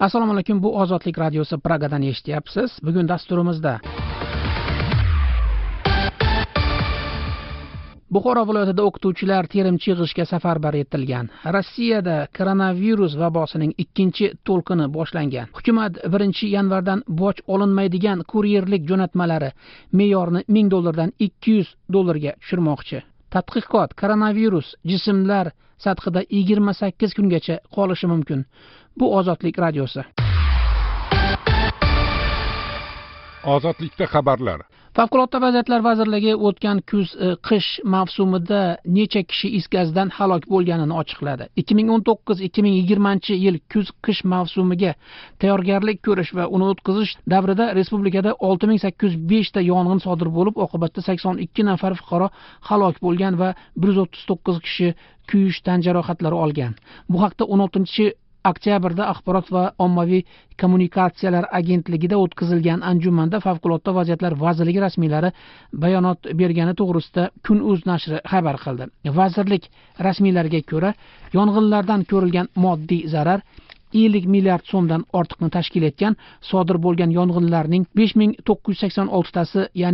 Assalomu alaykum, bu Ozodlik radiosi Pragadan eshityapsiz. Bugun dasturimizda Buxoro viloyatida o'qituvchilar terimchi yig'ishga safarbar etilgan. Rossiyada koronavirus vabosining ikkinchi to'lqini boshlangan. Hukumat 1-yanvardan boj olinmaydigan kuryerlik jo'natmalari me'yorini $1000 dan $200 tushirmoqchi. Tadqiqot: koronavirus jismlar sathida 28 kungacha qolishi mumkin. Bu Ozodlik radiosi. Ozodlikda xabarlar. Favqulodda vaziyatlar vazirligi o'tgan kuz-qish mavsumida necha kishi is gazidan halok bo'lganini ochiqladi. 2019-2020 yil kuz-qish mavsumiga tayyorgarlik ko'rish va uni o'tkazish davrida respublikada 6805 ta yong'in sodir bo'lib, oqibatda 82 nafar fuqaro halok bo'lgan va 139 kishi kuyish tan jarohatlari olgan. Bu haqda 16-oktyabrda Axborot va ommaviy kommunikatsiyalar agentligida o'tkazilgan anjumanda Favqulodda vaziyatlar vazirligi rasmiylari bayonot bergani to'g'risida Kun.uz nashri xabar qildi. Vazirlik rasmiylariga ko'ra, yong'inlardan ko'rilgan moddiy zarar 50 milliard so'mdan ortiqni tashkil etgan. Sodir bo'lgan yong'inlarning 5986 tasi, ya'ni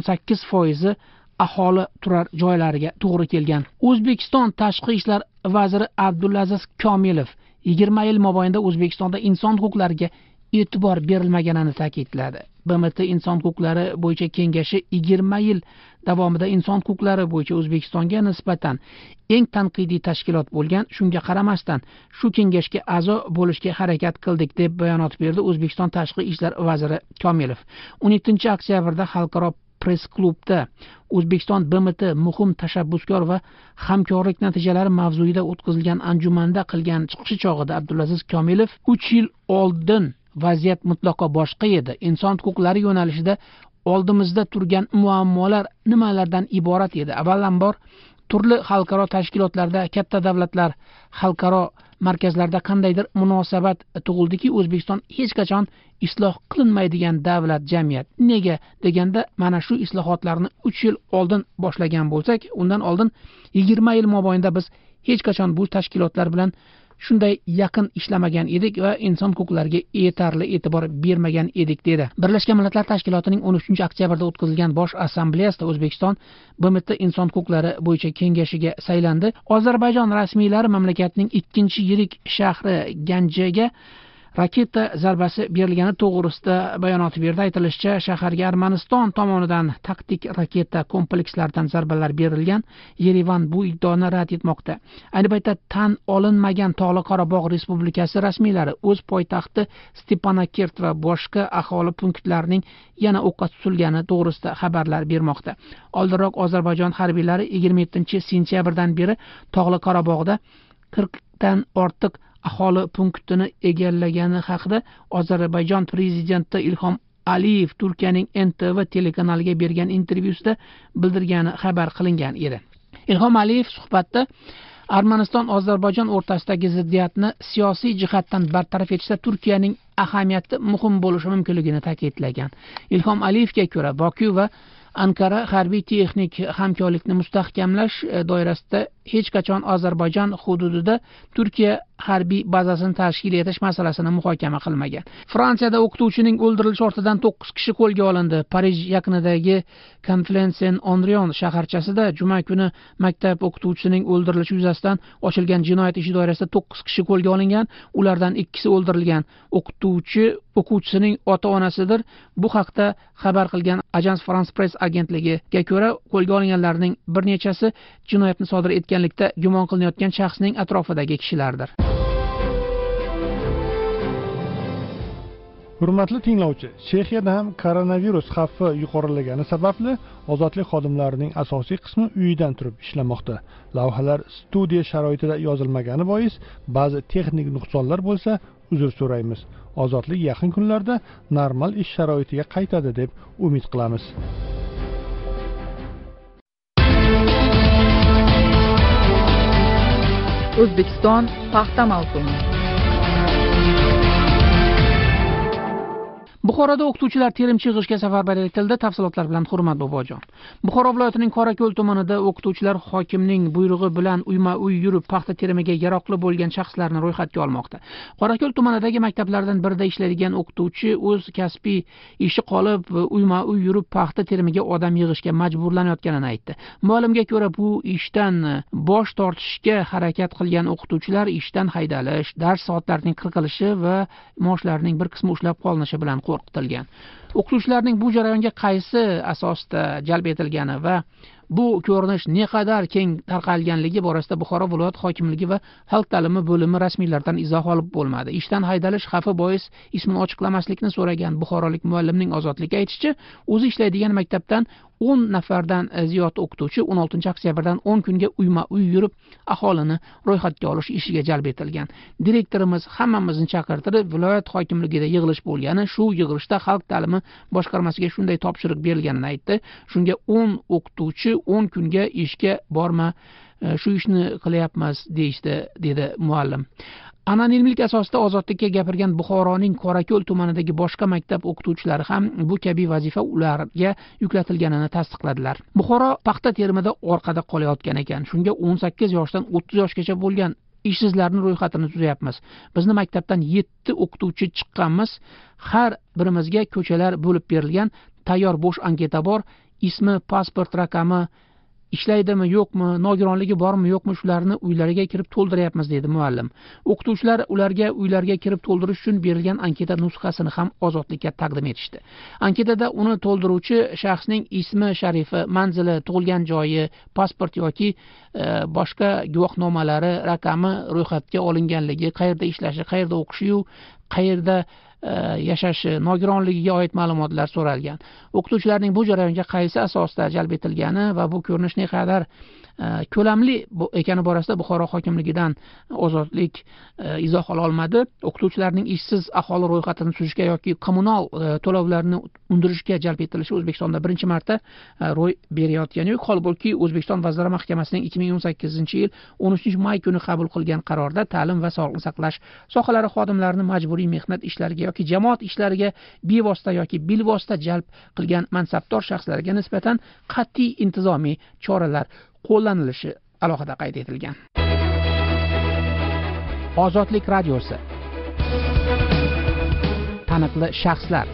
88% aholi turar joylariga to'g'ri kelgan. O'zbekiston Tashqi ishlar vaziri Abdulaziz Komilov 20 yil mobaynida O'zbekistonda inson huquqlariga e'tibor berilmaganini ta'kidladi. BMT Inson huquqlari bo'yicha kengashi 20 yil davomida inson huquqlari bo'yicha O'zbekistonga nisbatan eng tanqidiy tashkilot bo'lgan. Shunga qaramasdan shu kengashga a'zo bo'lishga harakat qildik deb bayonot berdi O'zbekiston Tashqi ishlar vaziri Komilov. 17-oktyabrda xalqaro press-klubda O'zbekiston BMT muhim tashabbuskor va hamkorlik natijalari mavzuida o'tkazilgan anjumanda qilgan chiqishi chog'ida Abdulaziz Komilov 3 yil oldin vaziyat mutlaqo boshqa edi. Inson huquqlari yo'nalishida oldimizda turgan muammolar nimalardan iborat edi? Avvalambor, turli xalqaro tashkilotlarda, katta davlatlar, xalqaro markazlarda qandaydir munosabat tug'ildiki, O'zbekiston hech qachon isloh qilinmaydigan davlat, jamiyat. Nega deganda, mana shu islohotlarni 3 yil oldin boshlagan bo'lsak, undan oldin 20 yil mobaynida biz hech qachon bu tashkilotlar bilan shunday yaqin ishlamagan edik va inson huquqlariga yetarli e'tibor bermagan edik, dedi. Birlashgan Millatlar Tashkilotining 13-oktyabrda o'tkazilgan bosh assambleyasida O'zbekiston BMT inson huquqlari bo'yicha kengashiga saylandi. Ozarbayjon rasmiylari mamlakatning ikkinchi yirik shahri Ganjaga raketa zarbasi berilgani to'g'risida bayonot berdi. Aytilishicha, shaharga Armaniston tomonidan taktik raketa komplekslaridan zarbalar berilgan. Yerevan bu iddaoni rad etmoqda. Ayni paytda tan olinmagan Tog'li Qorabog' Respublikasi rasmiylari o'z poytaxti Stepanakert va boshqa aholi punktlarining yana o'qqa tutilgani to'g'risida xabarlar bermoqda. Oldinroq Ozarbayjon harbiylari 27-sentyabrdan beri Tog'li Qorabog'da 40 dan ortiq aholi punktini egallagani haqida Ozarbayjon prezidenti Ilhom Aliyev Turkiyaning NTV telekanaliga bergan intervyusida bildirgani xabar qilingan edi. Ilhom Aliyev suhbatda Armaniston-Ozarbayjon o'rtasidagi ziddiyatni siyosiy jihatdan bartaraf etishda Turkiyaning ahamiyati muhim bo'lishi mumkinligini ta'kidlagan. Ilhom Aliyevga ko'ra, Boku va Ankara harbiy texnik hamkorlikni mustahkamlash doirasida hech qachon Ozarbayjon hududida Turkiya harbiy bazasini tashkil etish masalasini muhokama qilmagan. Fransiyada o'qituvchining o'ldirilishi ortidan 9 kishi qo'lga olindi. Parij yaqinidagi Conflans-en-Andrion shaharchasida juma kuni maktab o'qituvchisining o'ldirilishi yuzasidan ochilgan jinoyat ishi doirasida 9 kishi qo'lga olingan. Ulardan 2si o'ldirilgan. O'quvchisining ota-onasidir. Bu haqda xabar qilgan Agence France-Presse agentligiga ko'ra, qo'lga olinganlarning bir nechasi jinoyatni sodir etganlikda gumon qilinayotgan shaxsning atrofidagi kishilardir. Hurmatli tinglovchi, Chexiyada ham koronavirus xavfi yuqorilagani sababli ozodlik xodimlarining asosiy qismi uyidan turib ishlamoqda. Lavhalar studiya sharoitida yozilmagani bois ba'zi texnik nuqsonlar bo'lsa, uzr so'raymiz. Ozodlik yaqin kunlarda normal ish sharoitiga qaytadi deb umid qilamiz. O'zbekiston paxta mavsumi. Buxoroda o'qituvchilar terimchi yig'ishga safarbar etildi. Tafsilotlar bilan Hurmat Bobojon. Buxoro viloyatining Qorako'l tumanida o'qituvchilar hokimning buyrug'i bilan uyma-uy yurib paxta terimiga yaroqli bo'lgan shaxslarni ro'yxatga olmoqda. Qorako'l tumanidagi maktablardan birida ishlaydigan o'qituvchi o'z kasbiy ishi qolib uyma-uy yurib paxta terimiga odam yig'ishga majburlanayotganini aytdi. Ma'lumga ko'ra, bu ishdan bosh tortishga harakat qilgan o'qituvchilar ishdan haydalish, dars soatlarining qirqilishi va maoshlarining bir qismi ushlab qolinishi bilan qo'rqitilgan. O'qituvchilarning bu jarayonga qaysi asosda jalb etilgani va bu ko'rinish naqadar keng tarqalganligi borasida Buxoro viloyat hokimligi va xalq ta'limi bo'limi rasmiylardan izoh olib bo'lmadi. Ishdan haydalish xavfi bois ismini ochiqlamaslikni so'ragan buxorolik muallimning Ozodlikka aytishicha, o'zi ishlaydigan maktabdan 10 nafardan ziyod o'qituvchi 16 oktyabrdan 10 kunga uyma-uy yurib aholini ro'yxatga olish ishiga jalb etilgan. Direktorimiz hammamizni chaqirtirib, viloyat hokimligida yig'ilish bo'lgani, shu yig'ilishda xalq ta'limi boshqarmasiga shunday topshiriq berilganini aytdi. Shunga 10 o'qituvchi 10 kunga ishga borma, shu ishni qilyapmiz deyishdi, dedi muallim. Anonimlik asosida Ozodlikka gapirgan Buxoroning Qorako'l tumanidagi boshqa maktab o'qituvchilari ham bu kabi vazifa ularga yuklatilganini tasdiqladilar. Buxoro paxta terimida orqada qolayotgan ekan. Shunga 18 yoshdan 30 yoshgacha bo'lgan ishsizlarning ro'yxatini tuzayapmiz. Bizni maktabdan 7 o'qituvchi chiqqanmiz. Har birimizga ko'chalar bo'lib berilgan, tayyor bo'sh anketa bor, ismi, pasport raqami, ishlaydimi yo'qmi, nogironligi bormi yo'qmi, shularni uylariga kirib to'ldiryapmiz, dedi muallim. O'qituvchilar ularga uylarga kirib to'ldirish uchun berilgan anketa nusxasini ham Ozodlikka taqdim etishdi. Anketada uni to'ldiruvchi shaxsning ismi, sharifi, manzili, tug'ilgan joyi, pasport yoki boshqa guvohnomalari, raqami, ro'yxatga olinganligi, qayerda ishlashi, qayerda o'qishi, qayerda yashashi, nogironligiga oid ma'lumotlar so'ralgan. O'qituvchilarning bu jarayonga qaysi asosda jalb etilgani va bu ko'rinish naqadar ko'lamli ekani borasida Buxoro hokimligidan Ozodlik izoh ola olmadi. O'qituvchilarning ishsiz aholi ro'yxatini tuzishga yoki kommunal to'lovlarni undirishga jalb etilishi O'zbekistonda birinchi marta ro'y berayotgani yo'q. Holbuki O'zbekiston Vazirlar Mahkamasining 2018-yil 13-may kuni qabul qilgan qarorda ta'lim va sog'liqni saqlash sohalari xodimlarini majburiy mehnat ishlariga yoki jamoat ishlariga bevosita yoki bilvosita jalb qilgan mansabdor shaxslarga nisbatan qat'iy intizomiy choralar qo'llanilishi alohida qayd etilgan. Ozodlik radiosi. Taniqli shaxslar.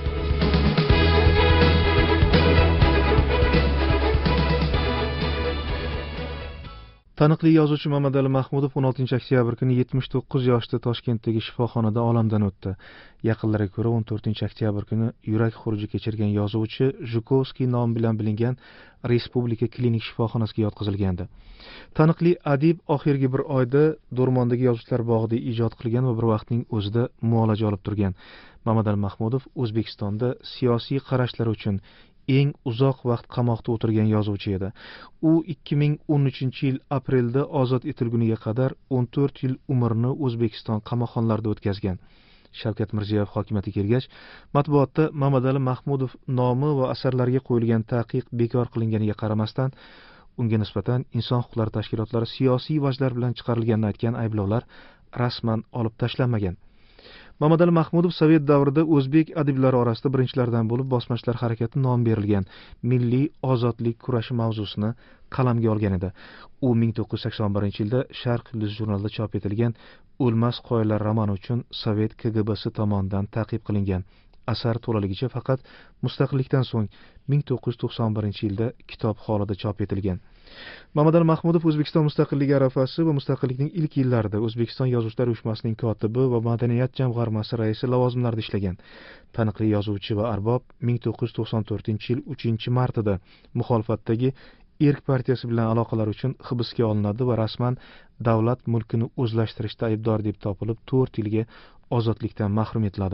Taniqli yozuvchi Mamadali Mahmudov 16 oktyabr kuni 79 yoshda Toshkentdagi shifoxonada olamdan o'tdi. Yaqinlariga ko'ra 14 oktyabr kuni yurak xuruji kechirgan yozuvchi Zhukovskiy nomi bilan bilingan Respublika klinik shifoxonasiga yotqizilgandi. Taniqli adib oxirgi bir oyda Do'rmondagi Yozuvchilar bog'ida ijod qilgan va bir vaqtning o'zida muolaja olib turgan Mamadali Mahmudov O'zbekistonda siyosiy qarashlari uchun eng uzoq vaqt qamoqda o'tirgan yozuvchi edi. U 2013-yil aprelda ozod etilguniga qadar 14 yil umrini O'zbekiston qamoqxonalarida o'tkazgan. Shavkat Mirziyoyev hokimiyatga kelgach, matbuotda Mamadali Mahmudov nomi va asarlariga qo'yilgan taqiq bekor qilinganiga qaramasdan, unga nisbatan inson huquqlari tashkilotlari siyosiy vajlar bilan chiqarilganini aytgan ayblovlar rasman olib tashlanmagan. Mamadali Mahmudov Sovet davrida o'zbek adiblari orasida birinchilardan bo'lib bosmachilar harakati nomi berilgan milliy ozodlik kurashi mavzusini qalamga olgan edi. U 1981-yilda Sharq Yulduzi jurnalida chop etilgan O'lmas qoyalar romani uchun Sovet KGBsi tomonidan ta'qib qilingan. Asar to'laligicha faqat mustaqillikdan so'ng 1991-yilda kitob holida chop etilgan. Mamadali Mahmudov O'zbekiston mustaqilligi arafasi va mustaqillikning ilk yillarida O'zbekiston Yozuvchilar uyushmasining kotibi va madaniyat jamg'armasi raisi lavozimlarida ishlagan. Taniqli yozuvchi va arbob 1994-yil 3-martida muxolifatdagi Erk partiyasi bilan aloqalar uchun hibsga olinadi va rasman davlat mulkini o'zlashtirishda aybdor deb topilib 4 yilga ozodlikdan mahrum etiladi.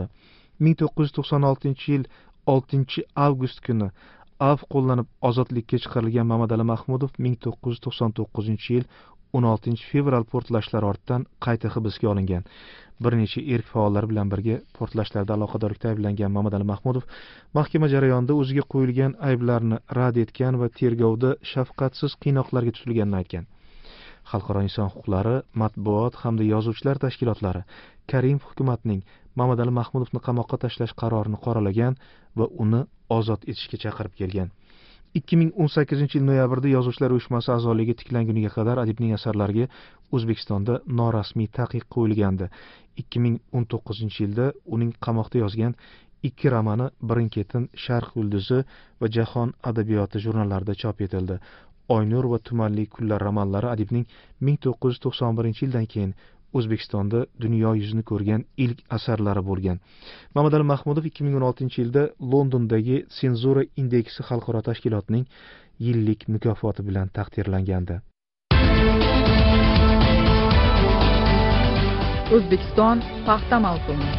1996-yil 6-avgust kuni av qo'llanib ozodlikka chiqarilgan Mamadali Mahmudov 1999-yil 16-fevral portlashlari ortidan qayta hibsga olingan. Bir necha erk faollari bilan birga portlashlarda aloqadorlikda ayblangan Mamadali Mahmudov mahkama jarayonida o'ziga qo'yilgan ayblarni rad etgan va tergovda shafqatsiz qiynoqlarga tutilganini aytgan. xalqaro inson huquqlari, matbuot hamda yozuvchilar tashkilotlari Karimov hukumatining Mamadali Mahmudovni qamoqqa tashlash qarorini qoralagan va uni ozod etishga chaqirib kelgan. 2018 yil noyabrda Yozuvchilar uyushmasi a'zoligi tiklanguniga qadar adibning asarlariga O'zbekistonda norasmiy taqiq qo'yilgandi. 2019 yilda uning qamoqda yozgan 2 romani Birin-ketin, Sharq yulduzi va Jahon adabiyoti jurnallarida chop etildi. Oynur va Tumanli kunlar romanlari adibning 1991-yildan keyin O'zbekistonda dunyo yuzini ko'rgan ilk asarlari bo'lgan. Mamadali Mahmudov 2016-yilda Londondagi Senzura indeksi xalqaro tashkilotining yillik mukofoti bilan taqdirlangandi. O'zbekiston paxta mavsumi.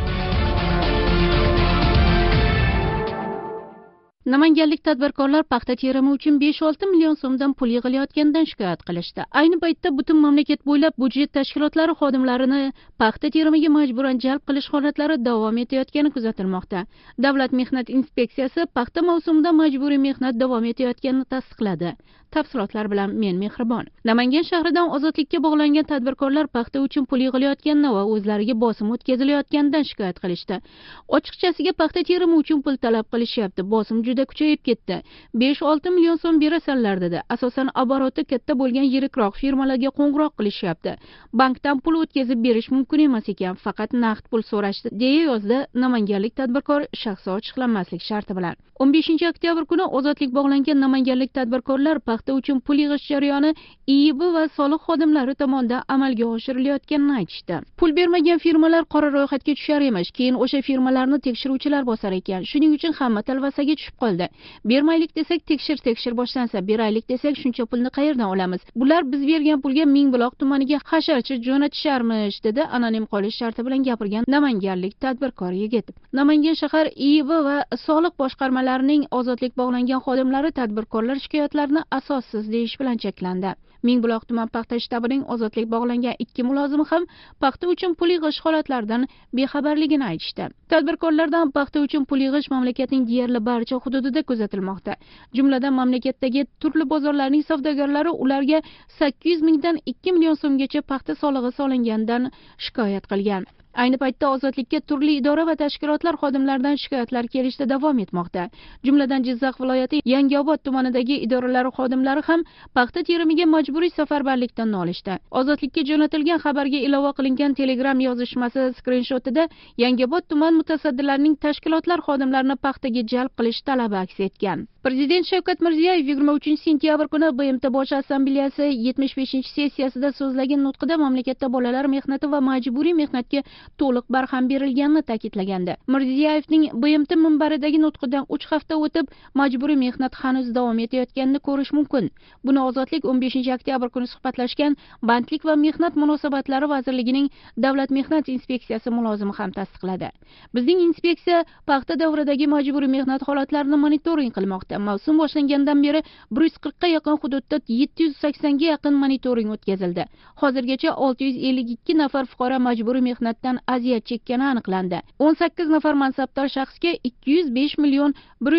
Namanganlik tadbirkorlar paxta terimi uchun 5-6 million so'mdan pul yig'ilayotganidan shikoyat qilishdi. Ayni paytda butun mamlakat bo'ylab budjet tashkilotlari xodimlarini paxta terimiga majburan jalb qilish holatlari davom etayotgani kuzatilmoqda. Davlat mehnat inspeksiyasi paxta mavsumida majburiy mehnat davom etayotganini tasdiqladi. Tafsilotlar bilan men Mehribon. Namangan shahridan ozodlikka bog'langan tadbirkorlar paxta uchun pul yig'ilayotganini va o'zlariga bosim o'tkazilayotganidan shikoyat qilishdi. Ochiqchasiga paxta terimi uchun pul talab qilishyapti. Bosim juda kuchayib ketdi. 5-6 million so'm berasanlar dedi. Asosan oboroti katta bo'lgan yirikroq firmalarga qo'ng'iroq qilishyapti. Bankdan pul o'tkazib berish mumkin emas ekan, faqat naqd pul so'rashdi, deya yozdi namanganlik tadbirkor shaxsi ochiqlanmaslik sharti bilan. 15 oktyabr kuni ozodlik bog'langan namanganlik tadbirkorlar paxta uchun pul yig'ish jarayoni IIB va soliq xodimlari tomonidan amalga oshirilayotganini aytishdi. Pul bermagan firmalar qora ro'yxatga tushar emish, keyin o'sha firmalarni tekshiruvchilar bosar ekan. Shuning uchun hamma talvasaga tushib qoldi. Bermaylik desak tekshir boshlansa, beraylik desak shuncha pulni qayerdan olamiz? Bular biz bergan pulga Mingbuloq tumaniga hasharchi jo'natisharmish, dedi anonim qolish sharti bilan gapirgan namanganlik tadbirkor yigit. Namangan shahar IIB va soliq boshqarmalarining ozodlik bog'langan xodimlari tadbirkorlar shikoyatlarini asossiz deyish bilan cheklandi. Mingbuloq tuman paxta shtabining ozodlik bog'langan 2 mulozimi ham paxta uchun pul yig'ish holatlaridan bexabarligini aytishdi. Tadbirkorlardan paxta uchun pul yig'ish mamlakatning deyarli barcha hududida kuzatilmoqda. Jumladan mamlakatdagi turli bozorlarning savdogarlari ularga 800 mingdan 2 million so'mgacha paxta solig'i solinganidan shikoyat qilgan. Ayni paytda ozodlikka turli idora va tashkilotlar xodimlaridan shikoyatlar kelishda davom etmoqda. Jumladan Jizzax viloyati Yangiobod tumanidagi idoralar xodimlari ham paxta terimiga majburiy safarbarlikdan nolishdi. Ozodlikka jo'natilgan xabarga ilova qilingan Telegram yozishmasi skrinshotida Yangiobod tuman mutasaddilarining tashkilotlar xodimlarini paxtaga jalb qilish talabi aks etgan. Prezident Shavkat Mirziyoyev 23-sentyabr kuni BMT Bosh Assambleyasi 75-sessiyasida so'zlagan nutqida mamlakatda bolalar mehnati va majburiy mehnatga to'liq barham berilganini ta'kidlagandi. Mirziyoyevning BMT minbaridagi nutqidan 3 hafta o'tib majburiy mehnat hanuz davom etayotganini ko'rish mumkin. Buni Ozodlik 15-oktyabr kuni suhbatlashgan Bandlik va mehnat munosabatlari vazirligining Davlat mehnat inspeksiyasi mulozimi ham tasdiqladi. Bizning inspeksiya paxta davridagi majburiy mehnat holatlarini monitoring qilmoqda. Mavsum boshlangandan beri 140 ga yaqin hududda 780 ga yaqin monitoring o'tkazildi. Hozirgacha 652 nafar fuqaro majburiy mehnatdan aziyat chekkani aniqlandi. 18 nafar mansabdor shaxsga 205 million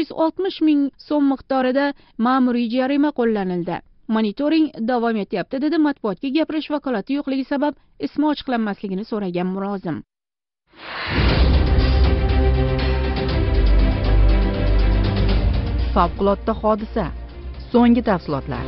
160 ming so'm miqdorida ma'muriy jarima qo'llanildi. Monitoring davom etyapti, dedi matbuotga gapirish vakolati yo'qligi sabab ismi ochiqlanmasligini so'ragan mulozim. Favqulodda hodisa. So'nggi tafsilotlar.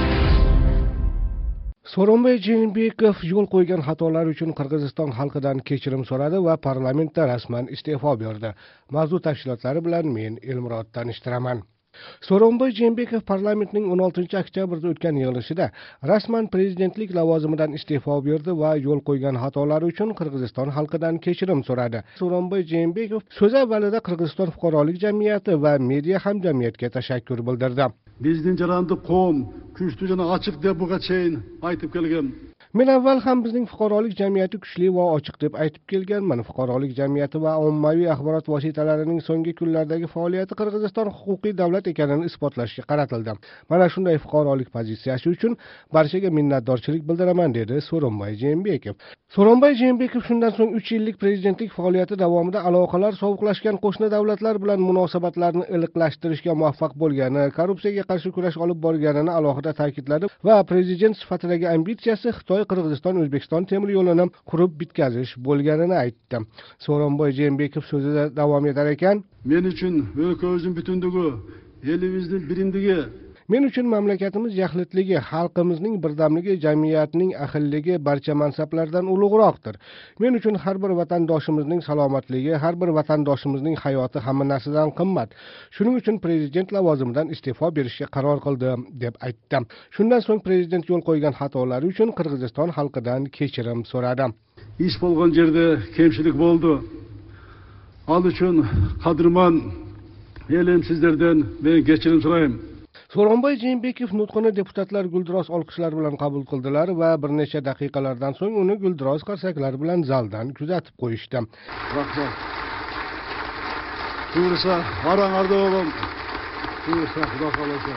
So'ronbay Jeenbekov yo'l qo'ygan xatolar uchun Qirg'iziston xalqidan kechirim so'radi va parlamentda rasman iste'fo berdi. Mavzu tafsilotlari bilan men Elmurod tanishtiraman. So'ronbay Jeenbekov parlamentning 16-oktyabrda o'tgan yig'ilishida rasman prezidentlik lavozimidan iste'fo berdi va yo'l qo'ygan xatolari uchun Qirg'iziston xalqidan kechirim so'radi. So'ronbay Jeenbekov so'z avvalida Qirg'iziston fuqarolik jamiyati va media hamjamiyatga tashakkur bildirdi. Bizning jarayonda qo'm, kuchli jana ochiq deb buga cheyin aytib kelgan. Men avval ham bizning fuqarolik jamiyati kuchli va ochiq deb aytib kelganman. Fuqarolik jamiyati va ommaviy axborot vositalarining so'nggi kunlardagi faoliyati Qirg'iziston huquqiy davlat ekanini isbotlashga qaratildi. Mana shunday fuqarolik pozitsiyasi uchun barchaga minnatdorchilik bildiraman, dedi So'ronbay Jeenbekov. So'ronbay Jeenbekov shundan so'ng 3 yillik prezidentlik faoliyati davomida aloqalar sovuqlashgan qo'shni davlatlar bilan munosabatlarni iliqlashtirishga muvaffaq bo'lgani, korrupsiyaga qarshi kurash olib borganini alohida ta'kidladi va prezident sifatidagi ambitsiyasi Xitoy Qirg'iziston O'zbekiston temir yo'lini qurib bitkazish bo'lganini aytdi. So'ronbay Jeenbekov so'zida davom etar ekan: Men uchun o'lkamizning butunligi, elimizning birindigi, men uchun mamlakatimiz yaxlitligi, xalqimizning birdamligi, jamiyatning ahilligi barcha mansablardan ulug'roqdir. Men uchun har bir vatandoshimizning salomatligi, har bir vatandoshimizning hayoti hamma narsadan qimmat. Shuning uchun prezident lavozimidan iste'fo berishga qaror qildim, deb aytdi. Shundan so'ng prezident yo'l qo'ygan xatolari uchun Qirg'iziston xalqidan kechirim so'radi. Ish bo'lgan yerda kemchilik bo'ldi. Al uchun qadrman elim sizlardan men kechirim so'rayman. So'ronbay Jeenbekov nutqini deputatlar guldiroz olqishlar bilan qabul qildilar va bir necha daqiqalardan so'ng uni guldiroz qarsaklar bilan zaldan kuzatib qo'yishdi. Rahmat. Buyursa, varanglarda o'g'lim. Buyursa, xudo xolasa.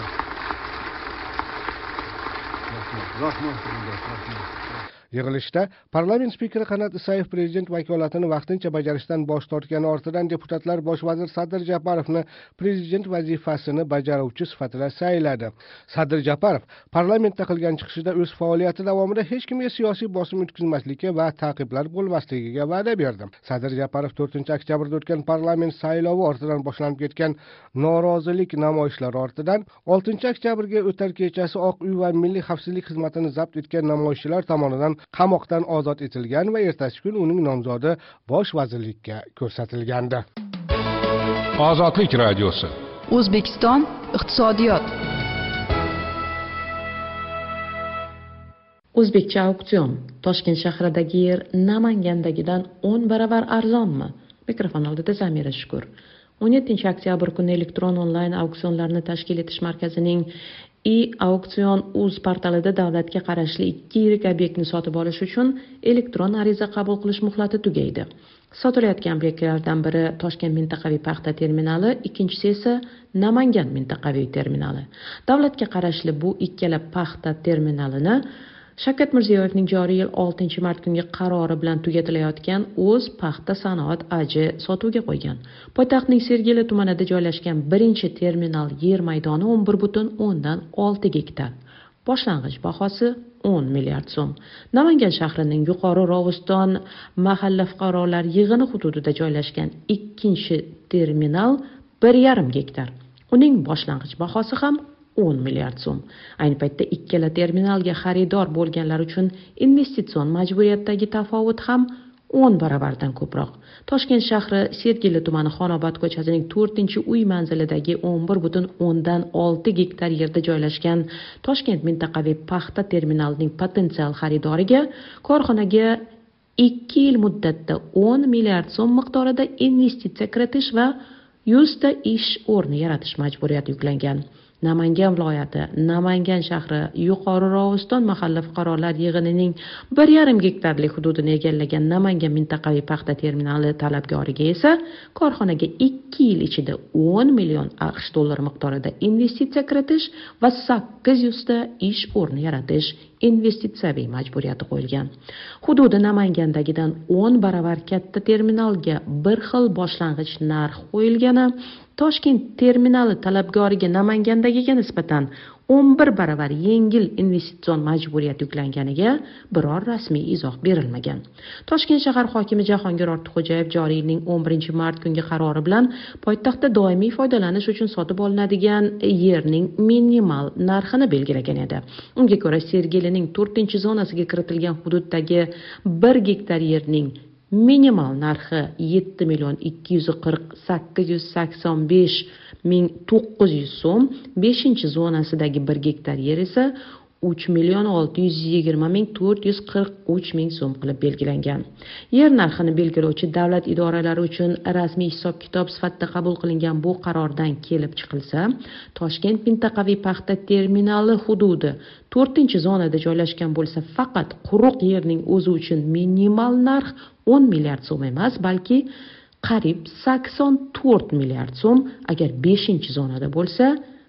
Rahmat. Yig'ilishda parlament spikeri Qanat Isayev prezident vakolatini vaqtincha bajarishdan bosh tortgani ortidan deputatlar bosh vazir Sadir Japarovni prezident vazifasini bajaruvchi sifatida sayladi. Sadir Japarov parlamentda qilgan chiqishida o'z faoliyati davomida hech kimga siyosiy bosim o'tkazmaslikka va ta'qiblar bo'lmasligiga va'da berdi. Sadir Japarov 4-oktyabrda o'tgan parlament saylovi ortidan boshlanib ketgan norozilik namoyishlari ortidan 6-oktyabrga o'tar kechasi Oq uy va Milliy xavfsizlik xizmatini zabt etgan namoyishchilar tomonidan qamoqdan ozod etilgan va ertasi kun uning nomzodi bosh vazirlikka ko'rsatilgandi. Ozodlik radiosi. O'zbekiston iqtisodiyot. O'zbekcha auksion. Toshkent shahridagi yer Namangandagidan 10 baravar arzonmi? Mikrofon oldida Zamira Shukur. 17-oktyabr kuni elektron onlayn auksionlarni tashkil etish markazining e-auksion.uz portalida davlatga qarashli 2 yirik obyektni sotib olish uchun elektron ariza qabul qilish muhlati tugaydi. Sotilayotgan obyektlardan biri Toshkent mintaqaviy paxta terminali, ikkinchisi esa Namangan mintaqaviy terminali. Davlatga qarashli bu ikkala paxta terminalini Shavkat Mirziyoyevning joriy yil 6-mart kungi qarori bilan tugatilayotgan o'z paxta sanoat AJ sotuvga qo'ygan. Poytaxtning Sergeli tumanida joylashgan birinchi terminal yer maydoni 11,6 gektar. Boshlang'ich bahosi 10 milliard so'm. Namangan shahrining Yuqori Rog'iston mahalla fuqarolar yig'ini hududida joylashgan ikkinchi terminal 1,5 gektar. Uning boshlang'ich bahosi ham 10 milliard so'm. Ayni paytda ikkala terminalga xaridor bo'lganlar uchun investitsion majburiyatdagi tafovut ham 10 baravardan ko'proq. Toshkent shahri Sergeli tumani Xonobod ko'chasining 4-uy manzilidagi 11,6 gektar yerda joylashgan Toshkent mintaqaviy paxta terminalining potensial xaridoriga korxonaga 2 yil muddatda 10 milliard so'm miqdorida investitsiya kiritish va 100 ta ish o'rni yaratish majburiyati yuklangan. Namangan viloyati, Namangan shahri, Yuqori Rog'iston mahalla fuqarolar yig'inining 1,5 gektarlik hududini egallagan Namangan mintaqaviy paxta terminali talabgoriga esa korxonaga 2 yil ichida 10 million AQSh dollari miqdorida investitsiya kiritish va 800 ta ish o'rni yaratish investitsiyaviy majburiyati qo'yilgan. Hududi Namangandagidan 10 baravar katta terminalga bir xil boshlang'ich narx qo'yilgani Toshkent terminali talabgoriga Namangandagiga nisbatan 11 baravar yengil investitsion majburiyat yuklanganiga biror rasmiy izoh berilmagan. Toshkent shahar hokimi Jahongir Ortiqxo'jayev joriy yilning 11-mart kungi qarori bilan poytaxtda doimiy foydalanish uchun sotib olinadigan yerning minimal narxini belgilagan edi. Unga ko'ra Sergelining 4-zonasiga kiritilgan hududdagi 1 gektar yerning minimal narxi 7,248,900 so'm, 5-zonasidagi 1 gektar yer esa 3,620,443 so'm qilib belgilangan. Yer narxini belgilovchi davlat idoralari uchun rasmiy hisob-kitob sifatida qabul qilingan bu qarordan kelib chiqilsa, Toshkent mintaqaviy paxta terminali hududi 4-zonada joylashgan bo'lsa, faqat quruq yerning o'zi uchun minimal narx 10 milliard so'm emas, balki qariyb 84 milliard so'm, agar 5-zonada bo'lsa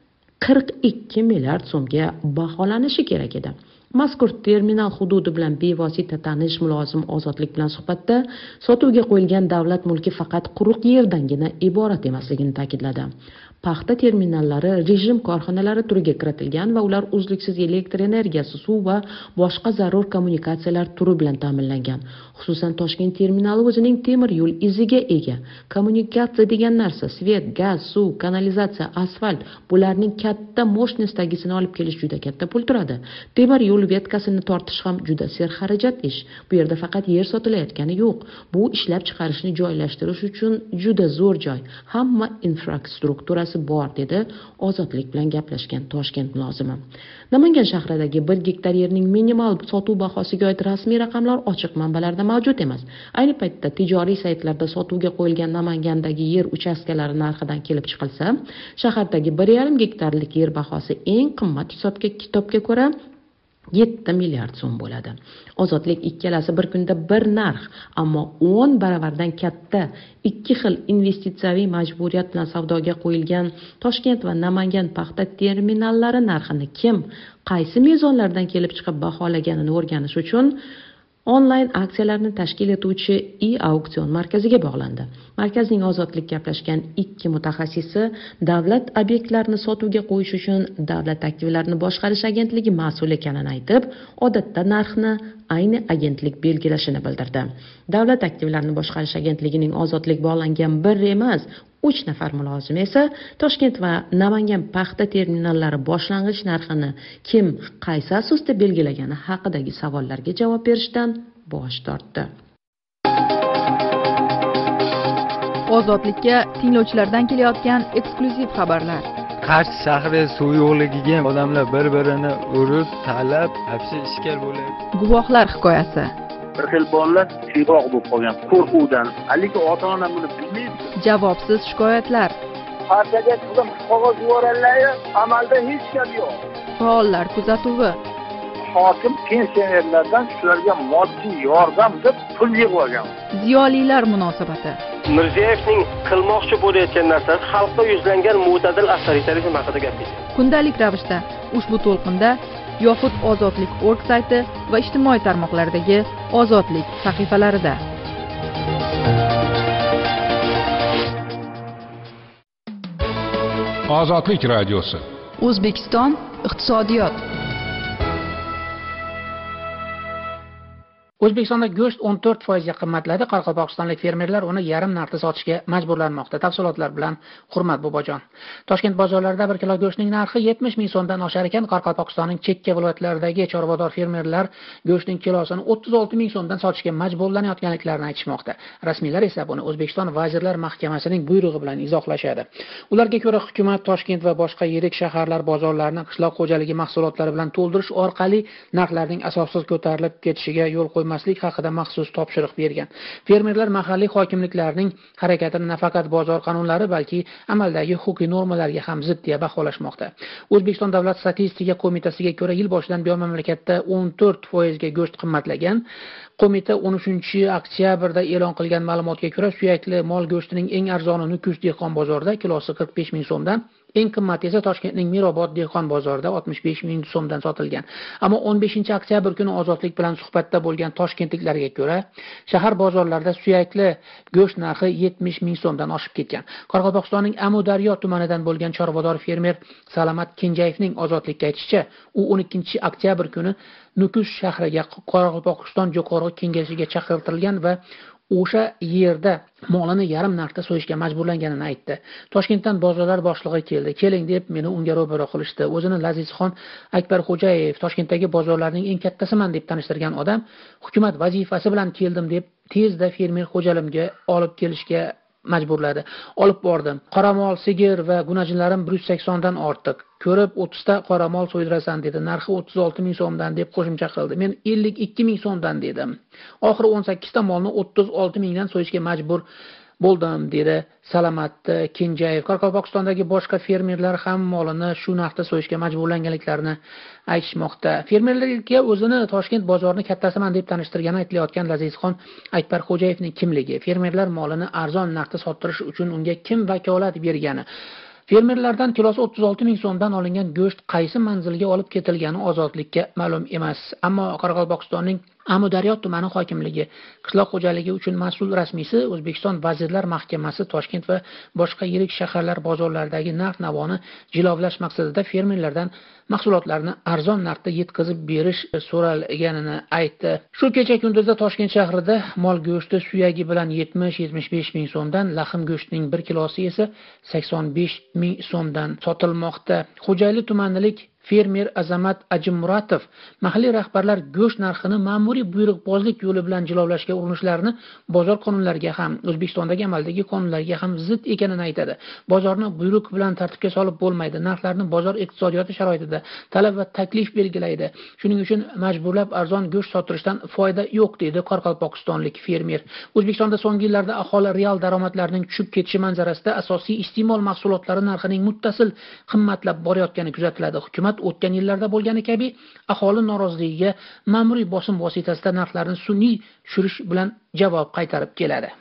42 milliard so'mga baholanishi kerak edi. Mazkur terminal hududi bilan bevosita tanish mulozim Ozodlik bilan suhbatda sotuvga qo'yilgan davlat mulki faqat quruq yerdangina iborat emasligini ta'kidladi. Paxta terminallari rejim korxonalari turiga kiritilgan va ular uzluksiz elektr energiyasi, suv va boshqa zarur kommunikatsiyalar turi bilan ta'minlangan. Xususan, Toshkent terminali o'zining temir yo'l iziga ega. Kommunikatsiya degan narsa svet, gaz, suv, kanalizatsiya, asfalt, bularning katta moshnosdagisini olib kelish juda katta pul turadi. Temir yo'l vetkasini tortish ham juda serxarajat ish. Bu yerda faqat yer sotilayotgani yo'q. Bu ishlab chiqarishni joylashtirish uchun juda zo'r joy. Hamma infrastrukturasi bor, dedi Ozodlik bilan gaplashgan Toshkent mulozimi. Namangan shahridagi 1 gektar yerning minimal sotuv bahosiga oid rasmiy raqamlar ochiq manbalarda mavjud emas. Ayni paytda tijoriy saytlarda sotuvga qo'yilgan Namangandagi yer uchastkalari narxidan kelib chiqilsa, shahardagi 1,5 gektarlik yer bahosi eng qimmat hisob-kitobga ko'ra 7 milliard so'm bo'ladi. Ozodlik ikkalasi bir kunda bir narx, ammo 10 baravardan katta ikki xil investitsiyaviy majburiyat bilan savdoga qo'yilgan Toshkent va Namangan paxta terminallari narxini kim, qaysi mezonlardan kelib chiqib baholaganini o'rganish uchun onlayn aksiyalarni tashkil etuvchi e-auksion markaziga bog'landi. Markazning Ozodlik gaplashgan 2 mutaxassisi davlat obyektlarini sotuvga qo'yish uchun Davlat aktivlarini boshqarish agentligi mas'ul ekanini aytib, odatda narxni ayni agentlik belgilashini bildirdi. Davlat aktivlarini boshqarish agentligining Ozodlik bog'langan 1 emas, 3 nafar mulozimi esa Toshkent va Namangan paxta terminallari boshlang'ich narxini kim, qaysi asosda belgilagani haqidagi savollarga javob berishdan bosh tortdi. Ozodlikka tinglovchilardan kelayotgan eksklyuziv xabarlar. Qarshi shahri suv yo'qligiga odamlar bir-birini urib, talab, hapsi ishkal bo'ladi. Guvohlar hikoyasi. Bir xil bolalar siyroq bo'lib qolgan qo'rquvdan, haligi ota-ona buni bilmaydi. Javobsiz shikoyatlar. Partiyaga qizim qog'oz yuboradilar, amalda hech gap yo'q. Faollar kuzatuvi. Hokim pensionerlardan shularga moddiy yordam deb pul yig'ib olgan. Ziyolilar munosabati. Mirziyoyevning qilmoqchi bo'layotgan narsasi xalqqa yuzlangan mo'tadil avtoritarizm haqida gapirdi. Kundalik ravishda ushbu to'lqinda yoxud Ozodlik.org sayti va ijtimoiy tarmoqlardagi Ozodlik sahifalarida. Ozodlik radiosi. O'zbekiston iqtisodiyot. O'zbekistonda go'sht 14% ga qimmatladi. Qoraqalpog'istonlik fermerlar uni yarim narxda sotishga majburlanmoqda. Tafsilotlar bilan Hurmat Bobojon. Toshkent bozorlarida 1 kilo go'shtning narxi 70 ming so'mdan oshar ekan. Qoraqalpog'istonning chekka viloyatlaridagi chorvador fermerlar go'shtning kilosini 36 ming so'mdan sotishga majburlanayotganliklarini aytishmoqda. Rasmiylar esa buni O'zbekiston Vazirlar Mahkamasining buyrug'i bilan izohlashadi. Ularga ko'ra, hukumat Toshkent va boshqa yirik shaharlar bozorlarini qishloq xo'jaligi mahsulotlari bilan to'ldirish orqali narxlarning asossiz ko'tarilib ketishiga yo'l qo'ymaslik haqida maxsus topshiriq bergan. Fermerlar mahalliy hokimliklarning harakatini nafaqat bozor qonunlari, balki amaldagi huquqiy normalarga ham zid deya baholashmoqda. O'zbekiston Davlat statistika qo'mitasiga ko'ra, yil boshidan buyon mamlakatda 14% ga go'sht qimmatlagan. Qo'mita 13-oktyabrda e'lon qilgan ma'lumotga ko'ra, suyakli mol go'shtining eng arzoni Nukus dehqon bozorida kilosi 45 ming so'mdan, eng qimmati esa Toshkentning Mirobod dehqon bozorida 65 ming so'mdan sotilgan. Ammo 15-oktyabr kuni Ozodlik bilan suhbatda bo'lgan toshkentliklarga ko'ra, shahar bozorlarida suyakli go'sht narxi 70 ming so'mdan oshib ketgan. Qoraqalpog'istonning Amudaryo tumanidan bo'lgan chorvador fermer Salamat Kenjayevning Ozodlikka aytishicha, u 12-oktyabr kuni Nukus shahriga Qoraqalpog'iston Jo'qorg'i Kengashiga chaqirtirilgan va o'sha yerda molini yarim narxda so'yishga majburlanganini aytdi. Toshkentdan bozorlar boshlig'i keldi. Keling deb meni unga ro'baro qilishdi. O'zini Lazizxon Akbarxo'jayev Toshkentdagi bozorlarning eng kattasiman deb tanishtirgan odam, hukumat vazifasi bilan keldim deb tezda fermer xo'jalimga olib kelishga majburladi. Olib bordim. Qoramol, sigir va gunajinlarim 180 dan ortiq. Ko'rib 30 ta qoramol so'ydirasan dedi. Narxi 36 ming so'mdan deb qo'shimcha qildi. Men 52 ming so'mdan dedim. Oxiri 18 ta molni 36 mingdan so'yishga majbur bo'ldim dedi Salamat Kenjayev. Qoraqalpog'istondagi boshqa fermerlar ham molini shu narxda so'yishga majburlanganliklarini aytishmoqda. Fermerlarga o'zini Toshkent bozorini kattasiman deb tanishtirgani aytilayotgan Lazizxon Akbarxo'jayevning kimligi, fermerlar molini arzon narxda sotirish uchun unga kim vakolat bergani, fermerlardan kilosi 36 ming so'mdan olingan go'sht qaysi manzilga olib ketilgani ozodlikka ma'lum emas. Ammo Qoraqalpog'istonning Amudaryo tumani hokimligi qishloq xo'jaligi uchun mas'ul rasmiysi O'zbekiston Vazirlar Mahkamasi Toshkent va boshqa yirik shaharlar bozorlaridagi narx-navoni jilovlash maqsadida fermerlardan mahsulotlarni arzon narxda yetkazib berish so'ralganini aytdi. Shu kecha kunduzda Toshkent shahrida mol go'shti suyagi bilan 70-75 ming so'mdan, laxm go'shtining 1 kilosi esa 85 ming so'mdan sotilmoqda. Xo'jayli tumanilik fermer Azamat Ajimmuratov mahalliy rahbarlar go'sht narxini ma'muriy buyruqbozlik yo'li bilan jilovlashga urinishlarini bozor qonunlariga ham, O'zbekistondagi amaldagi qonunlarga ham zid ekanini aytadi. Bozorni buyruq bilan tartibga solib bo'lmaydi. Narxlarni bozor iqtisodiyoti sharoitida talab va taklif belgilaydi. Shuning uchun majburlab arzon go'sht sotirishdan foyda yo'q dedi Qoraqalpog'istonlik fermer. O'zbekistonda so'nggi yillarda aholi real daromadlarining tushib ketishi manzarasida asosiy iste'mol mahsulotlari narxining muttasil qimmatlab borayotgani kuzatiladi. Hukumat o'tgan yillarda bo'lgani kabi aholi noroziligiga ma'muriy bosim vositasida narxlarni sun'iy tushirish bilan javob qaytarib keladi.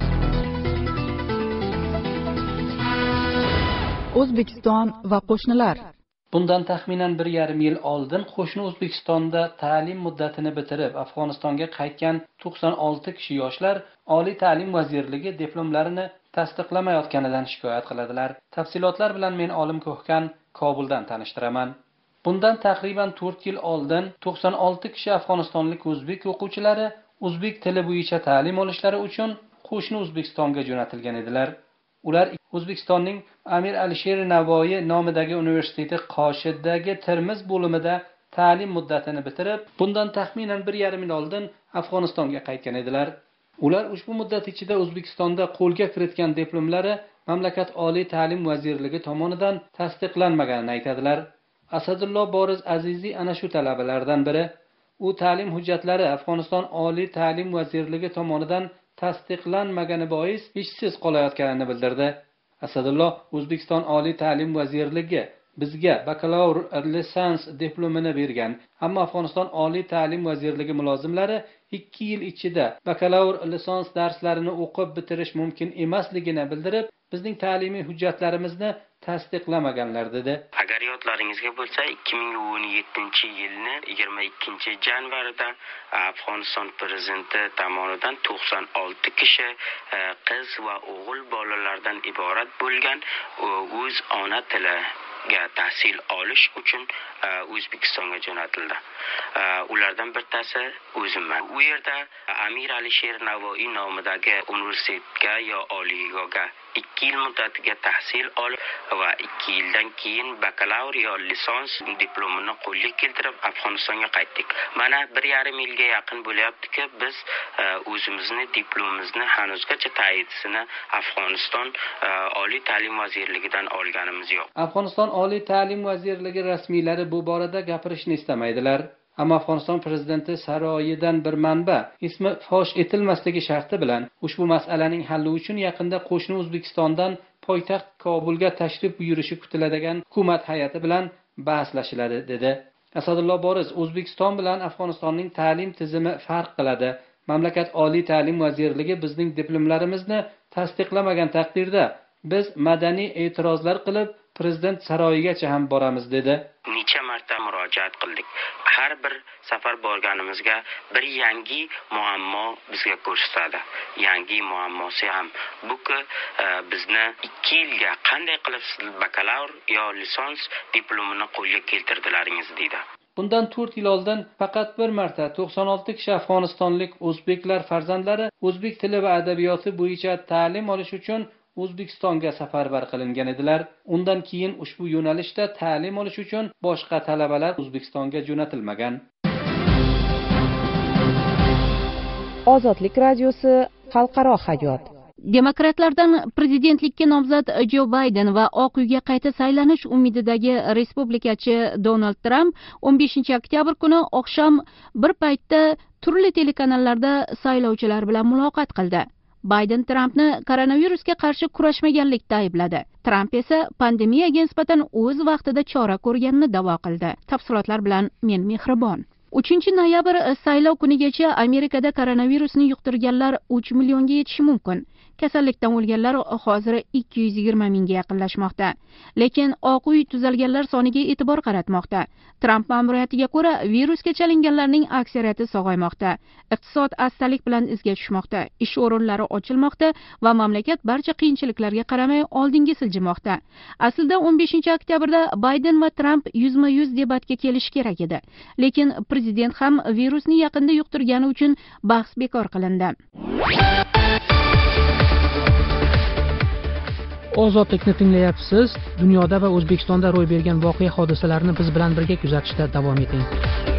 O'zbekiston va qo'shnilar. Bundan taxminan 1,5 yil oldin qo'shni O'zbekistonda ta'lim muddatini bitirib Afg'onistonga qaytgan 96 kishi yoshlar Oliy ta'lim vazirligi diplomlarini tasdiqlamayotganidan shikoyat qiladilar. Tafsilotlar bilan men Olim Ko'hkan Kobuldan tanishtiraman. Bundan taqriban 4 yil oldin 96 kishi afg'onistonlik o'zbek o'quvchilari o'zbek tili bo'yicha ta'lim olishlari uchun qo'shni O'zbekistonga jo'natilgan edilar. Ular O'zbekistonning Amir Alisher Navoiy nomidagi universiteti Qoshiddagi Termiz bo'limida ta'lim muddatini bitirib, bundan taxminan 1,5 yil oldin Afg'onistonga qaytgan edilar. Ular ushbu muddat ichida O'zbekistonda qo'lga kiritgan diplomlari mamlakat Oliy ta'lim vazirligi tomonidan tasdiqlanmaganini aytadilar. Asadullo Boriz Aziziy ana shu talabalardan biri. U ta'lim hujjatlari Afg'oniston Oliy ta'lim vazirligi tomonidan tasdiqlanmagani bois ishsiz qolayotganini bildirdi. Asadullo O'zbekiston Oliy ta'lim vazirligi bizga bakalavr lisans diplomini bergan, ammo Afg'oniston Oliy ta'lim vazirligi mulozimlari 2 yil ichida bakalavr lisans darslarini o'qib bitirish mumkin emasligini bildirib, bizning ta'limiy hujjatlarimizni tasdiqlamaganlar dedi. Agar yodlaringizga bo'lsa, 2017-yilni 22-yanvarida Afg'oniston prezidenti tomonidan 96 kishi qiz va o'g'il bolalardan iborat bo'lgan o'z ona tiliga tahsil olish uchun O'zbekistonga jo'natildi. Ulardan bittasi o'zimman. U yerda Amir Alisher Navoiy nomidagi universitetga yo oliygohga 2 yil muddatiga tahsil olib va 2 yildan keyin bakalavr yo lisans diplomini qo'lga keltirib Afg'onistonga qaytdik. Mana 1,5 yilga yaqin bo'lyaptiki, biz o'zimizni diplomimizni hanuzgacha tayinlisini Afg'oniston Oliy ta'lim vazirligidan olganimiz yo'q. Afg'oniston Oliy ta'lim vazirligi rasmiylari bu borada gapirishni istamaydilar. Ammo Afg'oniston prezidenti saroyidan bir manba ismi fosh etilmasligi sharti bilan ushbu masalaning halli uchun yaqinda qo'shni O'zbekistondan poytaxt Kobulga tashrif buyurishi kutiladigan hukumat hay'ati bilan bahslashiladi dedi. Asadullo Boriz O'zbekiston bilan Afg'onistonning ta'lim tizimi farq qiladi. Mamlakat Oliy ta'lim vazirligi bizning diplomlarimizni tasdiqlamagan taqdirda biz madaniy e'tirozlar qilib prezident saroyigacha ham boramiz dedi. Necha marta murojaat qildik. Har bir safar borganimizga bir yangi muammo bizga ko'rsatadi. Yangi muammosi ham bu-ki bizni 2 yilga qanday qilib bakalavr yo lisans diplomini qo'lga keltirdilaringiz deydi. Bundan 4 yil oldin faqat bir marta 96 kishi afg'onistonlik o'zbeklar farzandlari o'zbek tili va adabiyoti bo'yicha ta'lim olish uchun O'zbekistonga safarbar qilingan edilar. Undan keyin ushbu yo'nalishda ta'lim olish uchun boshqa talabalar O'zbekistonga jo'natilmagan. Ozodlik radiosi xalqaro hayot. Demokratlardan prezidentlikka nomzod Jo Bayden va Oq uyga qayta saylanish umididagi respublikachi Donald Tramp 15 oktyabr kuni oqshom bir paytda turli telekanallarda saylovchilar bilan muloqot qildi. Bayden Trampni koronavirusga qarshi kurashmaganlikda aybladi. Tramp esa pandemiyaga nisbatan o'z vaqtida chora ko'rganini da'vo qildi. Tafsilotlar bilan men Mehribon. 3 noyabr saylov kunigacha Amerikada koronavirusni yuqtirganlar 3 millionga yetishi mumkin. Kasallikdan o'lganlar hozir 220 mingga yaqinlashmoqda. Lekin Oq uy tuzalganlar soniga e'tibor qaratmoqda. Tramp ma'muriyatiga ko'ra, virusga chalinganlarning aksariyati sog'aymoqda. Iqtisod astalik bilan izga tushmoqda. Ish o'rinlari ochilmoqda va mamlakat barcha qiyinchiliklarga qaramay oldinga siljimoqda. Aslida 15 oktyabrda Bayden va Tramp yuzma-yuz debatga kelishi kerak edi. Lekin prezident ham virusni yaqinda yuqtirgani uchun bahs bekor qilindi. Ozodlikni tinglayapsiz. Dunyoda va O'zbekistonda ro'y bergan voqea hodisalarni biz bilan birga kuzatishda davom eting.